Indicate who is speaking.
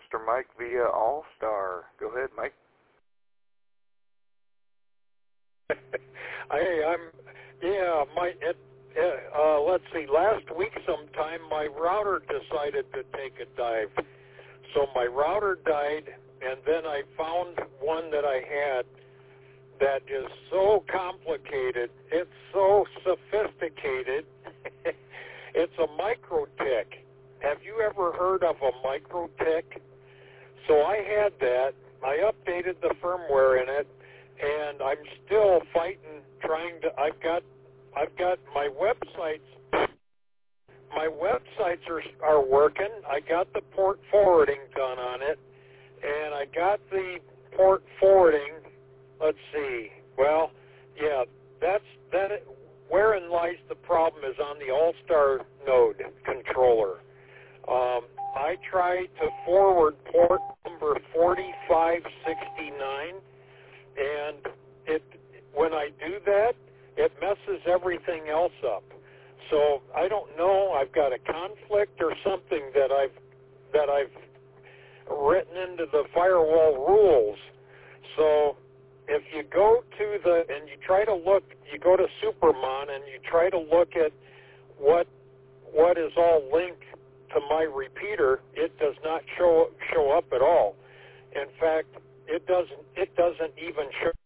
Speaker 1: Mr. Mike via All-Star. Go ahead, Mike.
Speaker 2: Let's see, last week sometime my router decided to take a dive. So my router died, and then I found one that I had that is so complicated. It's so sophisticated. It's a MikroTik. Have you ever heard of a MikroTik? So I had that. I updated the firmware in it, and I'm still fighting, trying to. I've got my websites. My websites are working. I got the port forwarding done on it, and I got the port forwarding. Let's see. Well, yeah, wherein lies the problem is on the All-Star node controller. I tried to forward port number 4569, and when I do that, it messes everything else up. So I don't know. I've got a conflict or something that I've written into the firewall rules. So if you go to and you try to look, you go to Supermon and you try to look at what is all linked to my repeater, it does not show up at all. In fact, it doesn't even show